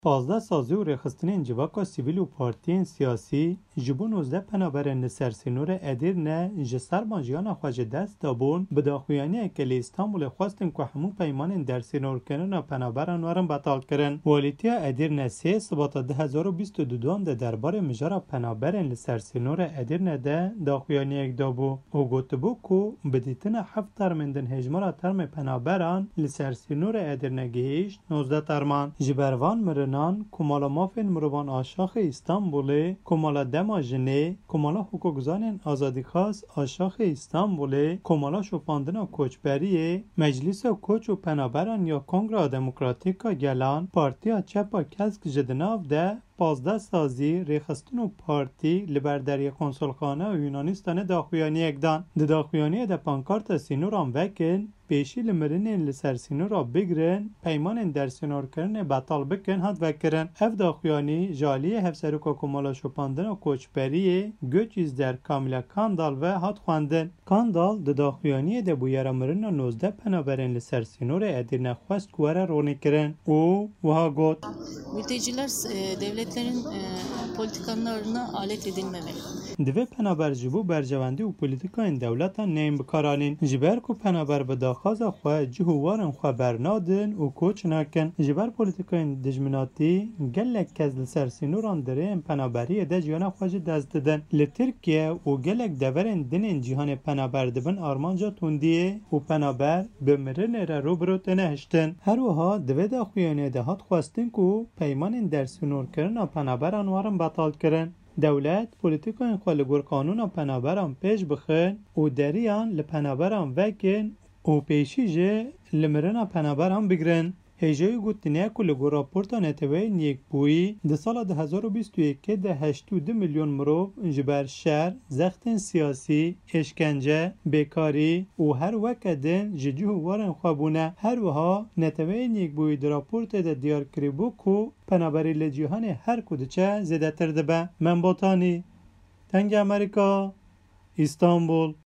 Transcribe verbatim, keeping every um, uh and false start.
پازده سازی و رخستنین جواکا سیویل و پارتین سیاسی جبو نوزده پنابرن سرسینور ادیر نه جسر ماجیان خواج دست دابون بداخویانی اکلی استانبول خواستن که همون پیمان در سینور کنن پنابرن ورن بطال کرن. والیتیا ادیر نه سی سبات ده هزار و بیست و دو ده دربار مجارا پنابرن سرسینور ادیر نه ده داخویانی اک دابو او گوتبو کو بدیتن هفت ترمندن هجمارا ترم پنابران لسرسینور ادیر نگهیش نوزده ترمان جبروان مرن نان کمالا مافن مروان آشاخ استانبول کمالا دماجنه کمالا حقوقزان آزادی خاص آشاخ استانبول کمالا شوپاندنا کوچبری مجلس کوچ و پنابران یا کنگره دموکراتیکا گلان پارتیا چپا کسک جدناف ده پازده سازی ریخستون و پارتی لبردری کنسولخانه و یونانیستان داخویانی اکدان ده داخویانی ده پانکارت سینوران وکن پیشی لمرین لسر سینورا بگرن پیمان در سینور کرن بطال بکن هاد وکرن اف داخویانی جالی هفسروکا کمالا شپاندن و کوچپری گوچیز در کاملا کاندال و هاد خواندن. کاندال ده داخویانی ده بویرا مرین نوزده پنابرین لسر سینور ادیر نخواست کواره رونی کرن او وها گوت mülteciler devletlerin politikalarına alet edilmemeli. دوی پنابر جبو برجواندی و پولیتیکاین دولتا نیم بکارانین جبر کو پنابر به داخاز خو جهوارن خو برنادن و کوچ نکن جبر پولیتیکاین دجمناتی گلک کزل سرسینوران درین پنابری ده جیانا خوش دست ددن لترکیه و گلک دورن دنین جهان پنابر دبن آرمانجا توندیه و پنابر بمرن را رو بروت نهشتن هر وها دوی دا خویانه ده هات خواستن کو پیمان در سنور کرن پنابر انوارن بطال کرن. دولت پولیتیکان خالگور قانون پنابران پیش بخن و دریان لپنابران وکن و پیشی جه لمرن پنابران بگرن. هیجای گوتنیا که لگور راپورتا نتوی نیک بویی ده سال ده هزار و بیست و یک ده هشت و دو میلیون مرو جبر شهر زختن سیاسی اشکنجه بیکاری و هر وکدن ججوه وارن خوابونه هر وها نتوی نیک بویی ده راپورت ده دیار کریبو که پنابری لجیهان هر کدچه زده ترده به منبوطانی تنگ امریکا استانبول.